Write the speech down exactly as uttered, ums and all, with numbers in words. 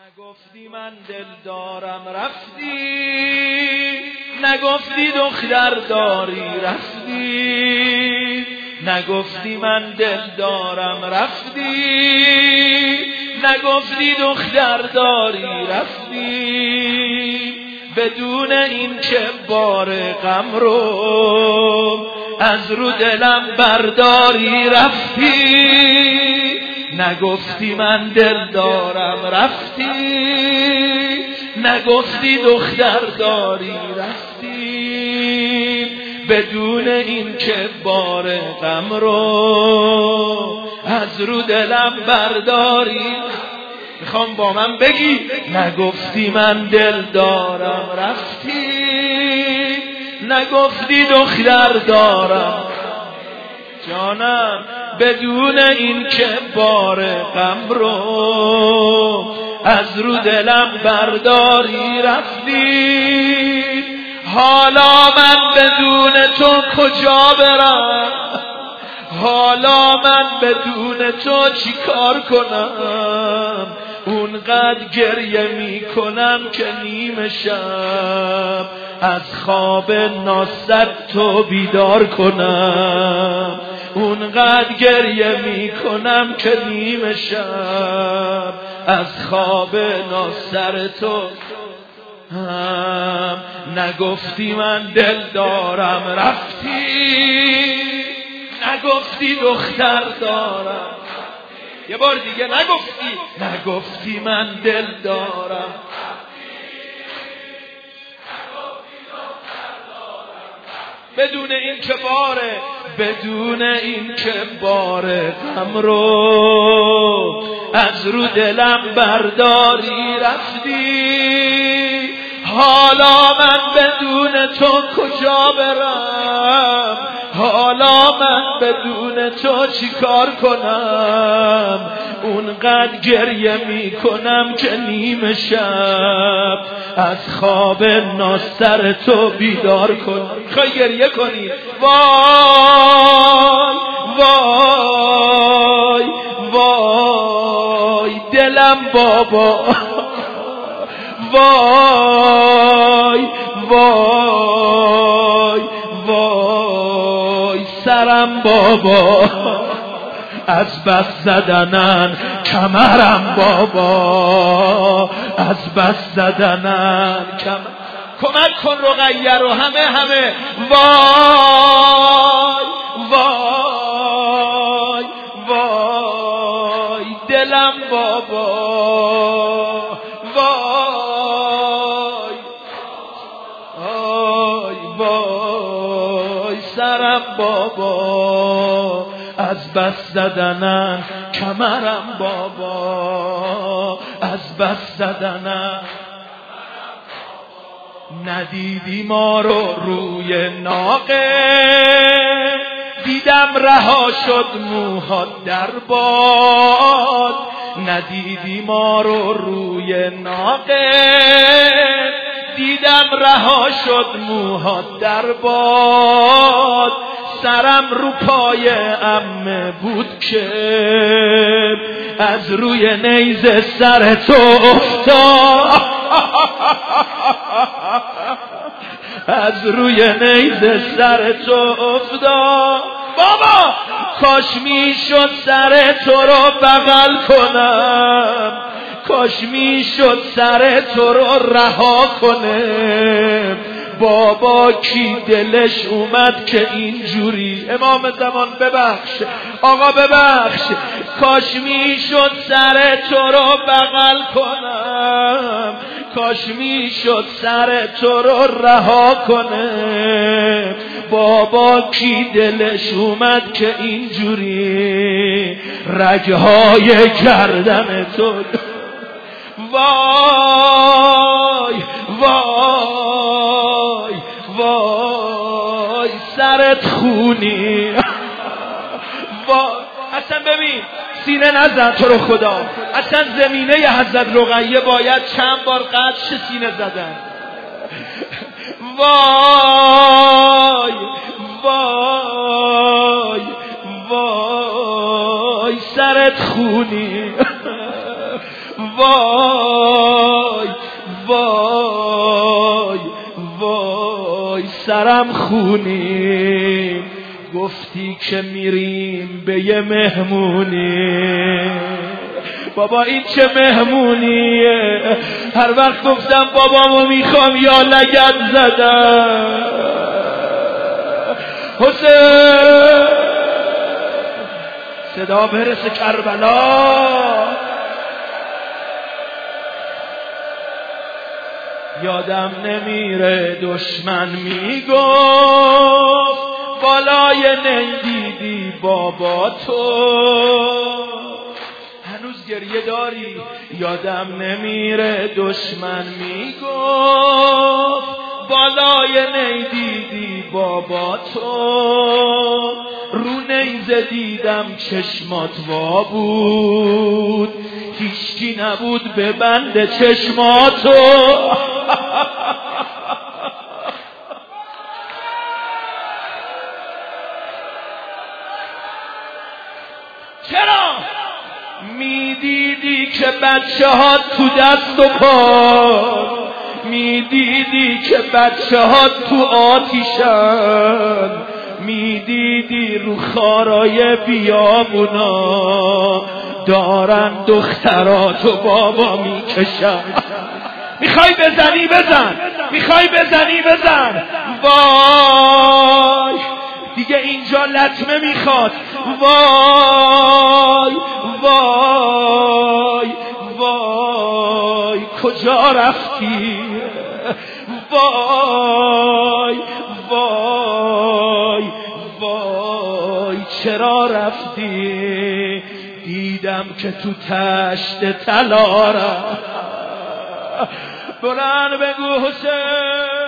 نگفتی من دل دارم رفتی، نگفتی دختر داری رفتی، نگفتی من دل دارم رفتی، نگفتی دختر داری رفتی، بدون این که بار غم رو از رو دلم برداری رفتی، نگفتی من دل دارم رفتی، نگفتی دختر داری رفتی، بدون این که بار غم رو از رو دلم برداری. میخوام با من بگی نگفتی من دل دارم رفتی، نگفتی دختر دارم جانم، بدون این که بار غم رو از رو دلم برداری رفتی. حالا من بدون تو کجا برم، حالا من بدون تو چی کار کنم، اونقدر گریه می کنم که نیمه شب از خواب ناصر تو بیدار کنم، اونقدر گریه می کنم که نیمه شب از خواب ناصر تو هم. نگفتی من دل دارم رفتی، نگفتی دختر دارم، یه بار دیگه نگفتی، نگفتی من دل دارم، بدون این که باره، بدون این که باره غم رو از رو دلم برداری رفتی. حالا من بدون تو کجا برم، حالا من بدون تو چی کار کنم، اونقدر گریه می کنم که نیمه شب از خواب ناصر تو بیدار کنم. میخوای گریه کنی؟ وای وای وای دلم بابا، وای وای وای سرم بابا، از بس زدنن کمرم بابا، از بس زدنن کمرم. کمک کن رقیه رو همه همه. وای وای وای دلم بابا، وای وای وای سرم بابا، از بس زدنن کمرم بابا، از بس زدنن. ندیدی ما رو روی ناقه، دیدم رها شد موها در باد، ندیدی ما رو روی ناقه، دیدم رها شد موها در باد، سرم رو پای عمه بود که از روی نیزه سر تو افتاد، از روی نیزه سر تو افتاد. بابا کاش میشد سر تو رو بغل کنم، کاش میشد سر تو رو رها کنه. بابا کی دلش اومد که اینجوری، امام زمان ببخش، آقا ببخش، کاش میشد سر تو رو بغل کنم، کاش میشد سر تو رو رها کنه. بابا کی دلش اومد که اینجوری رگهای گردن تو. وای وای وای سرت خونی. وای اصلا ببین سینه نزن تو رو خدا، اصلا زمینه ی حضرت رقیه باید چند بار قدش سینه زدن. وای وای وای سرت خونی. وای وای وای سرم خونی، گفتی که میریم به یه مهمونی. بابا این چه مهمونیه؟ هر وقت گفتم بابامو میخوام یا لگد زدم. حسین صدا برسه کربلا. یادم نمیره دشمن میگفت بالای نندیدی بابا تو. هنوز گریه داری؟ یادم نمیره دشمن میگفت بالای نیدیدی بابا تو. رو نیزه دیدم چشمات وا بود، هیچکی نبود به بند چشماتو. چرا؟ میدیدی که بچه ها تو دست و پا، میدیدی که بچه ها تو آتیشن، میدیدی رو خارای بیابونا دارن دختراتو بابا میکشن. میخوای بزنی بزن، میخوای بزنی بزن. وای دیگه اینجا لطمه میخواد. وای وای وای کجا رفتی؟ وای وای وای چرا رفتی؟ دیدم که تو تشت طلا رفت. بلند بگو حسین.